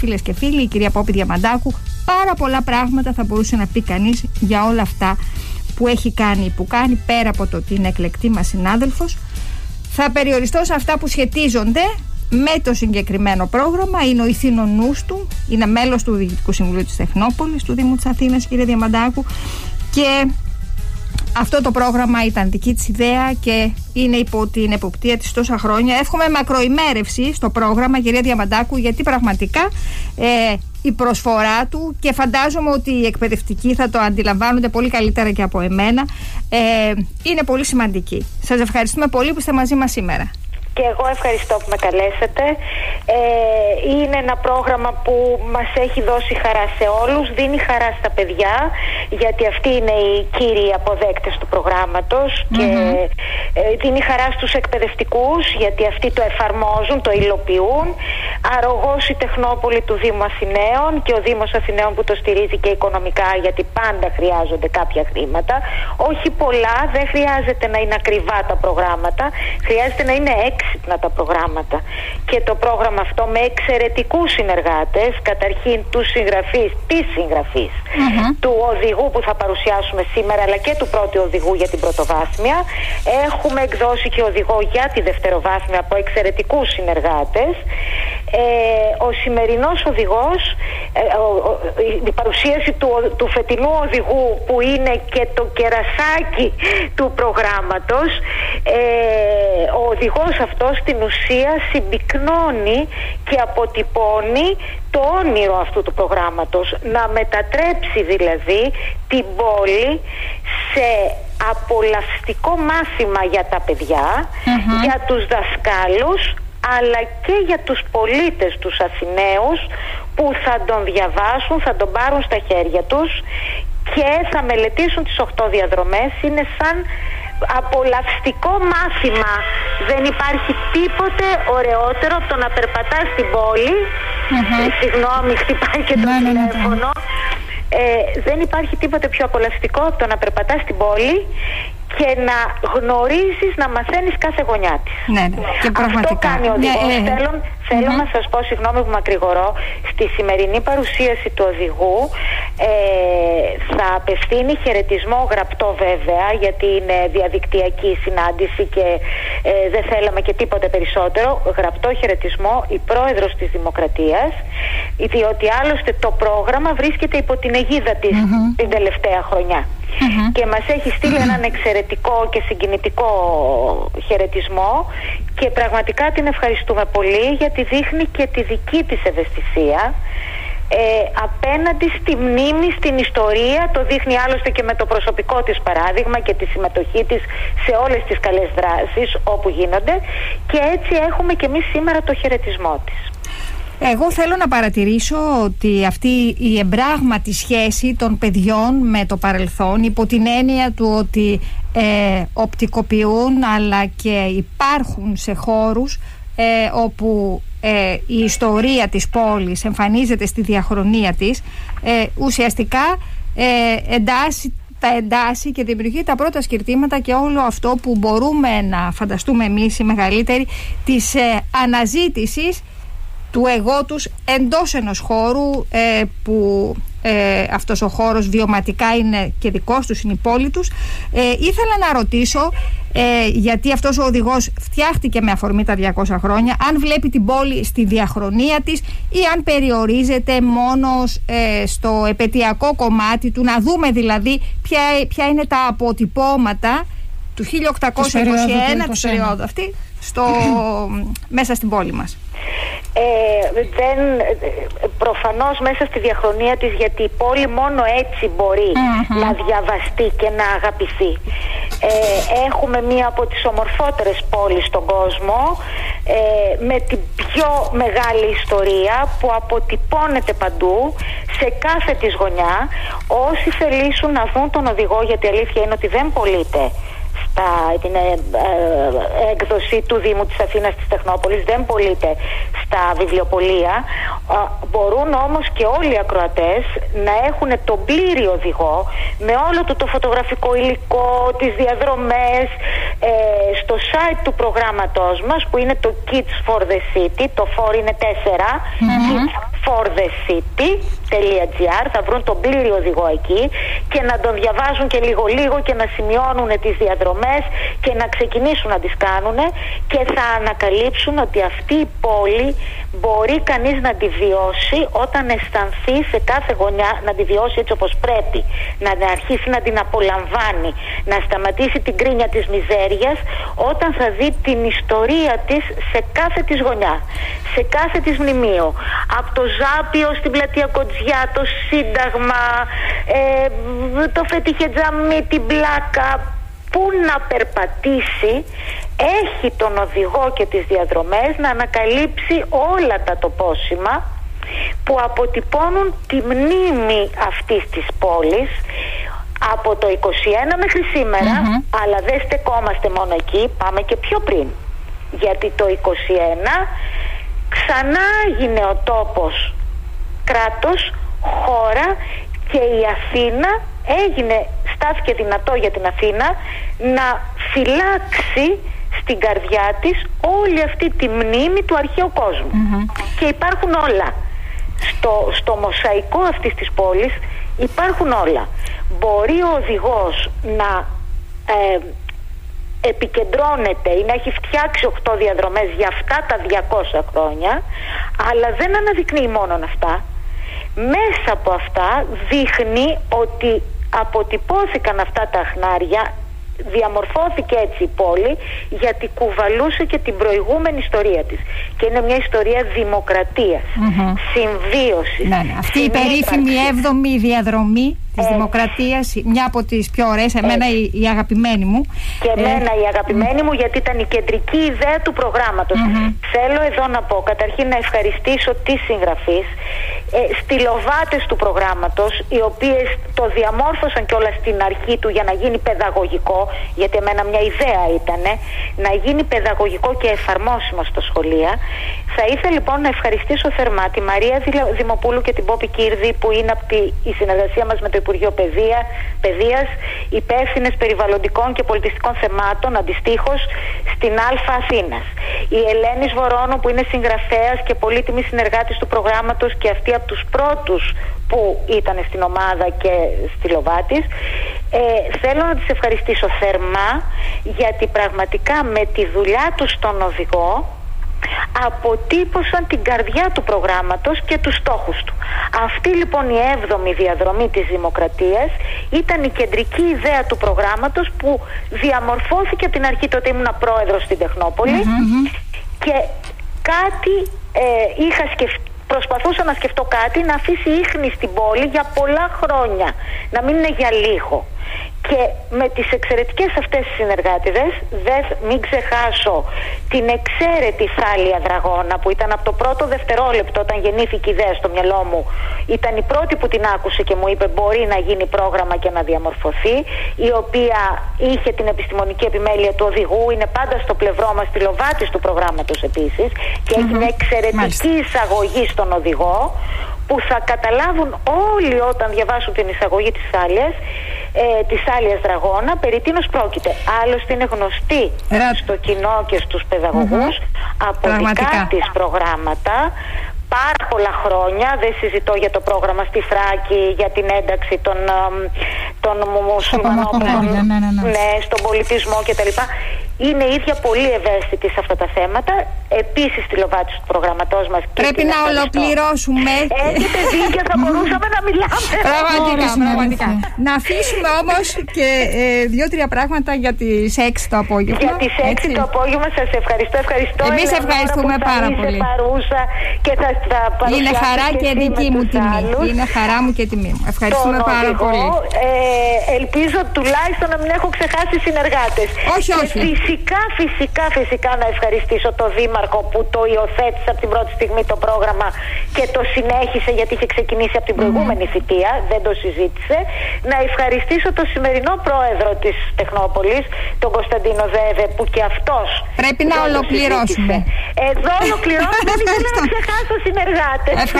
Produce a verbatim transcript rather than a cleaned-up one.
φίλες και φίλοι, η κυρία Πόπη Διαμαντάκου. Πάρα πολλά πράγματα θα μπορούσε να πει κανείς για όλα αυτά που έχει κάνει, που κάνει, πέρα από το ότι είναι εκλεκτή μας συνάδελφος. Θα περιοριστώ σε αυτά που σχετίζονται με το συγκεκριμένο πρόγραμμα. Είναι ο ηθήνων νους του, είναι μέλος του Διοικητικού Συμβουλίου της Τεχνόπολης, του Δήμου της Αθήνας, κύριε Διαμαντάκου, και αυτό το πρόγραμμα ήταν δική της ιδέα και είναι υπό την εποπτεία της τόσα χρόνια. Εύχομαι μακροημέρευση στο πρόγραμμα, κυρία Διαμαντάκου, γιατί πραγματικά ε, η προσφορά του, και φαντάζομαι ότι οι εκπαιδευτικοί θα το αντιλαμβάνονται πολύ καλύτερα και από εμένα, ε, είναι πολύ σημαντική. Σας ευχαριστούμε πολύ που είστε μαζί μας σήμερα. Και εγώ ευχαριστώ που με καλέσατε. Ε, είναι ένα πρόγραμμα που μας έχει δώσει χαρά σε όλους, δίνει χαρά στα παιδιά, γιατί αυτοί είναι οι κύριοι αποδέκτες του προγράμματος, mm-hmm. και ε, δίνει χαρά στους εκπαιδευτικούς, γιατί αυτοί το εφαρμόζουν, το υλοποιούν. Αρρωγός η Τεχνόπολη του Δήμου Αθηναίων και ο Δήμος Αθηναίων που το στηρίζει και οικονομικά, γιατί πάντα χρειάζονται κάποια χρήματα. Όχι πολλά, δεν χρειάζεται να είναι ακριβά τα προγράμματα, χρειάζεται να είναι έξυπνα τα προγράμματα. Και το πρόγραμμα αυτό με εξαιρετικούς συνεργάτες, καταρχήν τους συγγραφείς, τις συγγραφείς mm-hmm. του οδηγού που θα παρουσιάσουμε σήμερα, αλλά και του πρώτου οδηγού για την πρωτοβάθμια. Έχουμε εκδώσει και οδηγό για τη δευτεροβάθμια από εξαιρετικούς συνεργάτες. Ε, ο σημερινός οδηγός, ε, ο, ο, η παρουσίαση του, του φετινού οδηγού, που είναι και το κερασάκι του προγράμματος, ε, ο οδηγός αυτός στην ουσία συμπυκνώνει και αποτυπώνει το όνειρο αυτού του προγράμματος, να μετατρέψει δηλαδή την πόλη σε απολαυστικό μάθημα για τα παιδιά, mm-hmm. για τους δασκάλους, αλλά και για τους πολίτες, τους Αθηναίους, που θα τον διαβάσουν, θα τον πάρουν στα χέρια τους και θα μελετήσουν τις οχτώ διαδρομές. Είναι σαν απολαυστικό μάθημα. Δεν υπάρχει τίποτε ωραιότερο από το να περπατάς στην πόλη. Mm-hmm. ε, Συγγνώμη, χτυπάει και το ναι, τηλέφωνο. Ναι, ναι. Ε, δεν υπάρχει τίποτε πιο απολαυστικό από το να περπατάς στην πόλη και να γνωρίζεις, να μαθαίνεις κάθε γωνιά της. Ναι, ναι. Και αυτό κάνει ο οδηγός. Ναι, ε, θέλω θέλω mm-hmm. να σας πω, συγγνώμη που μακρηγορώ, στη σημερινή παρουσίαση του οδηγού ε, θα απευθύνει χαιρετισμό, γραπτό βέβαια, γιατί είναι διαδικτυακή συνάντηση και ε, δεν θέλαμε και τίποτε περισσότερο, γραπτό χαιρετισμό η πρόεδρος της Δημοκρατίας, διότι άλλωστε το πρόγραμμα βρίσκεται υπό την αιγίδα της mm-hmm. την τελευταία χρονιά. Mm-hmm. Και μας έχει στείλει mm-hmm. έναν εξαιρετικό και συγκινητικό χαιρετισμό και πραγματικά την ευχαριστούμε πολύ, γιατί δείχνει και τη δική της ευαισθησία ε, απέναντι στη μνήμη, στην ιστορία. Το δείχνει άλλωστε και με το προσωπικό της παράδειγμα και τη συμμετοχή της σε όλες τις καλές δράσεις όπου γίνονται, και έτσι έχουμε και εμείς σήμερα το χαιρετισμό της. Εγώ θέλω να παρατηρήσω ότι αυτή η εμπράγματη σχέση των παιδιών με το παρελθόν, υπό την έννοια του ότι ε, οπτικοποιούν αλλά και υπάρχουν σε χώρους ε, όπου ε, η ιστορία της πόλης εμφανίζεται στη διαχρονία της, ε, ουσιαστικά ε, εντάσσει τα εντάσσει και δημιουργεί τα πρώτα σκυρτήματα και όλο αυτό που μπορούμε να φανταστούμε εμείς οι μεγαλύτεροι, της ε, αναζήτησης του εγώ τους εντός ενός χώρου ε, που ε, αυτός ο χώρος βιωματικά είναι και δικός τους, είναι η πόλη τους. Ε, ήθελα να ρωτήσω, ε, γιατί αυτός ο οδηγός φτιάχτηκε με αφορμή τα διακόσια χρόνια, αν βλέπει την πόλη στη διαχρονία της ή αν περιορίζεται μόνο ε, στο επαιτειακό κομμάτι του, να δούμε δηλαδή ποια, ποια είναι τα αποτυπώματα του χίλια οκτακόσια είκοσι ένα, της περίοδου αυτή, στο, μέσα στην πόλη μας. Ε, δεν, προφανώς μέσα στη διαχρονία της, γιατί η πόλη μόνο έτσι μπορεί mm-hmm. να διαβαστεί και να αγαπηθεί. Ε, έχουμε μία από τις ομορφότερες πόλεις στον κόσμο, ε, με την πιο μεγάλη ιστορία που αποτυπώνεται παντού, σε κάθε της γωνιά. Όσοι θελήσουν να δουν τον οδηγό, γιατί η αλήθεια είναι ότι δεν πωλείται στα, την ε, ε, έκδοση του Δήμου της Αθήνας της Τεχνόπολης, δεν πωλείται στα βιβλιοπωλεία. Ε, μπορούν όμως και όλοι οι ακροατές να έχουν τον πλήρη οδηγό με όλο το, το φωτογραφικό υλικό, τις διαδρομές, ε, στο site του προγράμματός μας που είναι το Kids for the City, το φορ είναι τέσσερα, mm-hmm. kids for the city.gr, θα βρουν τον πλήρη οδηγό εκεί και να τον διαβάζουν και λίγο λίγο και να σημειώνουν τις διαδρομές και να ξεκινήσουν να τις κάνουν και θα ανακαλύψουν ότι αυτή η πόλη μπορεί κανείς να τη βιώσει όταν αισθανθεί σε κάθε γωνιά, να τη βιώσει έτσι όπως πρέπει, να αρχίσει να την απολαμβάνει, να σταματήσει την κρίνια της μιζέριας όταν θα δει την ιστορία της σε κάθε της γωνιά, σε κάθε της μνημείο, από το Ζάπιο στην πλατεία Κοτζιά, το Σύνταγμα, ε, το Φετιχετζαμί, την Πλάκα, που να περπατήσει, έχει τον οδηγό και τις διαδρομές να ανακαλύψει όλα τα τοπόσημα που αποτυπώνουν τη μνήμη αυτής της πόλης από το είκοσι ένα μέχρι σήμερα, mm-hmm. αλλά δεν στεκόμαστε μόνο εκεί, πάμε και πιο πριν, γιατί το είκοσι ένα ξανά έγινε ο τόπος κράτος, χώρα και η Αθήνα έγινε, στάθηκε δυνατό για την Αθήνα να φυλάξει στην καρδιά της όλη αυτή τη μνήμη του αρχαίου κόσμου. Mm-hmm. Και υπάρχουν όλα. Στο, στο μοσαϊκό αυτής της πόλης υπάρχουν όλα. Μπορεί ο οδηγός να ε, επικεντρώνεται ή να έχει φτιάξει οκτώ διαδρομές για αυτά τα διακόσια χρόνια, αλλά δεν αναδεικνύει μόνο αυτά. Μέσα από αυτά δείχνει ότι αποτυπώθηκαν αυτά τα χνάρια, διαμορφώθηκε έτσι η πόλη γιατί κουβαλούσε και την προηγούμενη ιστορία της και είναι μια ιστορία δημοκρατίας, mm-hmm. συμβίωσης, ναι, ναι. Αυτή η περίφημη έβδομη διαδρομή της ε, δημοκρατίας, μια από τις πιο ωραίες, εμένα η, η αγαπημένη μου και εμένα ε, η αγαπημένη mm. μου, γιατί ήταν η κεντρική ιδέα του προγράμματος. Mm-hmm. Θέλω εδώ να πω καταρχήν να ευχαριστήσω τις συγγραφείς, ε, στυλοβάτες του προγράμματος, οι οποίες το διαμόρφωσαν κιόλας στην αρχή του για να γίνει παιδαγωγικό, γιατί εμένα μια ιδέα ήταν να γίνει παιδαγωγικό και εφαρμόσιμο στα σχολεία. Θα ήθελα λοιπόν να ευχαριστήσω θερμά τη Μαρία Δημοπούλου και την Πόπη Κύρδη, που είναι από τη, η συνεργασία μας με το Υπουργείο Παιδεία, Παιδείας, υπεύθυνες περιβαλλοντικών και πολιτιστικών θεμάτων, αντιστοίχως στην Αλφα Αθήνας. Η Ελένη Βορώνου, που είναι συγγραφέας και πολύτιμη συνεργάτης του προγράμματος και αυτή από τους πρώτους που ήταν στην ομάδα και στυλοβάτης. Ε, θέλω να τις ευχαριστήσω θερμά, γιατί πραγματικά με τη δουλειά τους στον οδηγό αποτύπωσαν την καρδιά του προγράμματος και τους στόχους του. Αυτή λοιπόν η έβδομη διαδρομή της δημοκρατίας ήταν η κεντρική ιδέα του προγράμματος που διαμορφώθηκε από την αρχή. Τότε ήμουνα πρόεδρος στην Τεχνόπολη, mm-hmm. και κάτι ε, είχα σκεφτεί. Προσπαθούσα να σκεφτώ κάτι να αφήσει ίχνη στην πόλη για πολλά χρόνια, να μην είναι για λίγο. Και με τις εξαιρετικές αυτές συνεργάτηδες, δεν μην ξεχάσω την εξαίρετη Θάλια Δραγώνα, που ήταν από το πρώτο δευτερόλεπτο όταν γεννήθηκε η ιδέα στο μυαλό μου, ήταν η πρώτη που την άκουσε και μου είπε μπορεί να γίνει πρόγραμμα και να διαμορφωθεί, η οποία είχε την επιστημονική επιμέλεια του οδηγού, είναι πάντα στο πλευρό μας, τηλοβάτης του προγράμματος επίσης, και mm-hmm. έχει μια εξαιρετική Μάλιστα. εισαγωγή στον οδηγό που θα καταλάβουν όλοι όταν διαβάσουν την εισαγωγή της Θάλιας, ε, της Θάλιας Δραγώνα, περί τίνος πρόκειται. Άλλωστε είναι γνωστή Ρα... στο κοινό και στους παιδαγωγούς mm-hmm. από Πραγματικά. δικά της προγράμματα πάρα πολλά χρόνια. Δεν συζητώ για το πρόγραμμα στη Θράκη για την ένταξη των, των μουσουλμανών, ναι, ναι, ναι. ναι, στον πολιτισμό κτλ. Είναι ίδια πολύ ευαίσθητη σε αυτά τα θέματα. Επίσης τηλοβάτης του προγραμματός μας. Πρέπει να ολοκληρώσουμε. Έχετε δίκιο, θα μπορούσαμε να μιλάμε. Πραγματικά, πραγματικά. Να αφήσουμε όμως και ε, δύο-τρία πράγματα για τις έξι το απόγευμα. Για τις έξι το απόγευμα σας ευχαριστώ. ευχαριστώ Εμείς ευχαριστούμε πάρα πολύ. Παρούσα και θα, θα Είναι χαρά και, και δική μου τιμή. Άλλους. Είναι χαρά μου και τιμή μου. Ευχαριστούμε Τον πάρα οδηγό, πολύ. Ε, ελπίζω τουλάχιστον να μην έχω ξεχάσει συνεργάτες. Όχι, όχι. Φυσικά, φυσικά, φυσικά να ευχαριστήσω το Δήμαρχο που το υιοθέτησε από την πρώτη στιγμή το πρόγραμμα και το συνέχισε, γιατί είχε ξεκινήσει από την προηγούμενη mm. θητεία, δεν το συζήτησε. Να ευχαριστήσω το σημερινό πρόεδρο της Τεχνόπολης, τον Κωνσταντίνο Δέδε, που και αυτός πρέπει να ολοκληρώσουμε. Εδώ ολοκληρώσουμε, δεν ήθελα να ξεχάσω συνεργάτες.